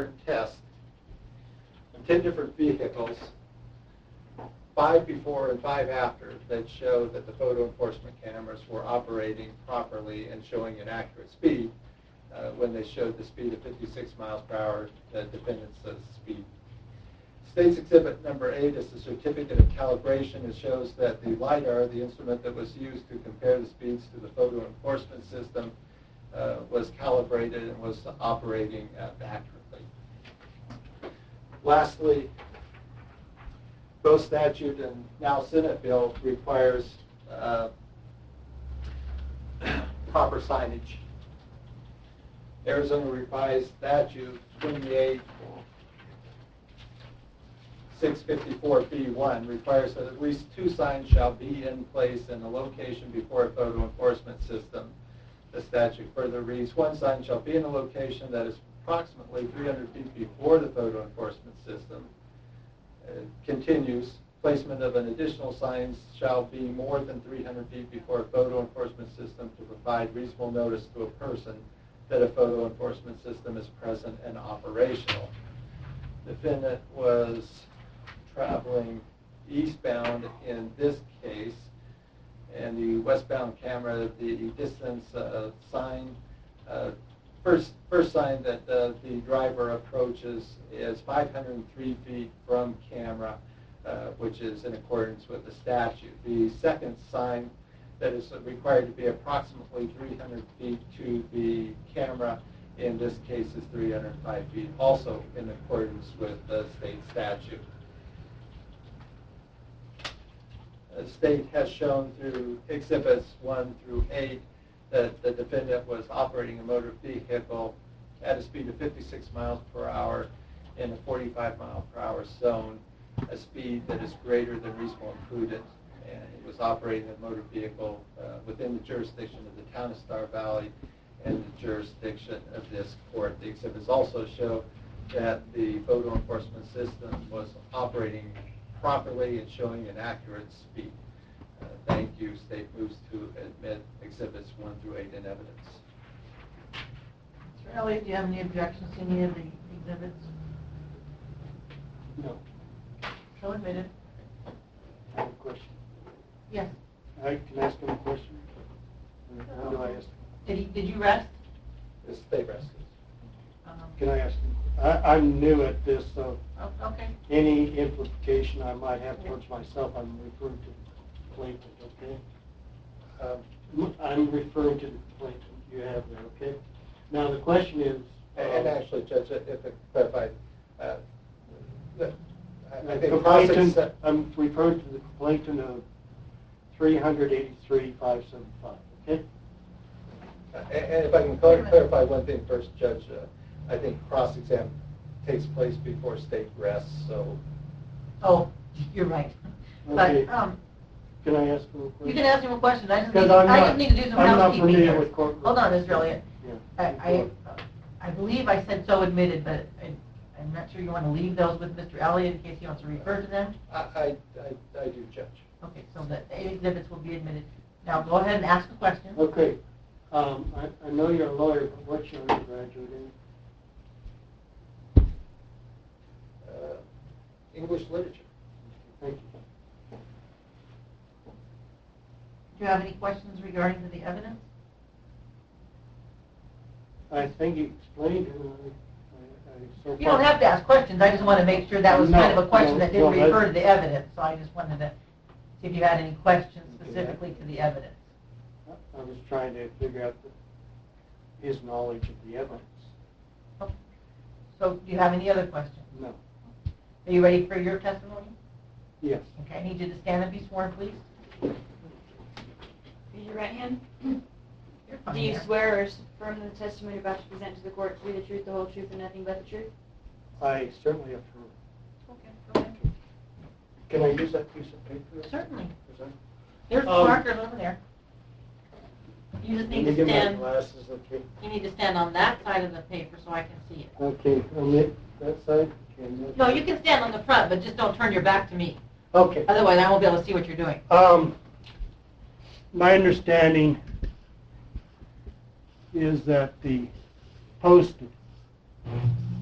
different tests, 10 different vehicles, 5 before and 5 after, that show that the photo enforcement cameras were operating properly and showing an accurate speed. When they showed the speed of 56 miles per hour, the defendant says speed. State's Exhibit number 8 is the certificate of calibration. It shows that the LiDAR, the instrument that was used to compare the speeds to the photo enforcement system, was calibrated and was operating accurately. Lastly, both statute and now Senate bill requires proper signage. Arizona Revised Statute 28654B1 requires that at least 2 signs shall be in place in a location before a photo enforcement system. The statute further reads, 1 sign shall be in a location that is approximately 300 feet before the photo enforcement system. Continues, placement of an additional sign shall be more than 300 feet before a photo enforcement system to provide reasonable notice to a person that a photo enforcement system is present and operational. The defendant was traveling eastbound in this case, and the westbound camera, the distance sign, first sign that the driver approaches is 503 feet from camera, which is in accordance with the statute. The second sign that is required to be approximately 300 feet to the camera, in this case is 305 feet, also in accordance with the state statute. The state has shown through Exhibits 1 through 8 that the defendant was operating a motor vehicle at a speed of 56 miles per hour in a 45 mile per hour zone, a speed that is greater than reasonable and prudent, and he was operating a motor vehicle within the jurisdiction of the town of Star Valley and the jurisdiction of this court. The exhibits also show that the photo enforcement system was operating properly and showing an accurate speed. Thank you. State moves to admit Exhibits 1 through 8 in evidence. Mr. Elliott, do you have any objections to any of the exhibits? No. So admitted. I have a question. Yes. Can I ask him a question? How do I ask him? Did you rest? The state rests. Can I ask him? I'm new at this, so Okay. any implication I might have towards myself, I'm referring to the complainant, okay? I'm referring to the complainant you have there, okay? Now the question is... and actually, Judge, if I clarify, I think I'm referring to the complainant of 383,575, okay? And if I can clarify one thing first, Judge, I think cross-exam takes place before state rests, so... Oh, you're right. Okay. But, can I ask him a question? you can ask him a question. I just need to do some I'm not housekeeping familiar here. with court. Hold on, Mr. Elliott. Yeah. I believe I said so admitted, but I'm not sure you want to leave those with Mr. Elliott in case he wants to refer to them. I do, Judge. Okay, so the 8 exhibits will be admitted. Now go ahead and ask a question. Okay. I know you're a lawyer, but what's your undergraduate in? English literature. Thank you. Do you have any questions regarding the evidence? I think you explained it. You don't have to ask questions. I just want to make sure that was kind of a question that didn't refer to the evidence. So I just wanted to see if you had any questions specifically to the evidence. I was trying to figure out his knowledge of the evidence. Okay. So do you have any other questions? No. Are you ready for your testimony? Yes. Okay, I need you to stand and be sworn, please. Raise your right hand. You're fine Do you there. swear or affirm that the testimony you're about to present to the court to be the truth, the whole truth, and nothing but the truth? I certainly affirm. Okay, go ahead. Can I use that piece of paper? Certainly. Is that- There's markers over there. You just need to Let me get my stand. glasses, okay. You need to stand on that side of the paper so I can see it. Okay, on that side? Okay, No, you can stand on the front, but just don't turn your back to me. Okay. Otherwise, I won't be able to see what you're doing. My understanding is that the post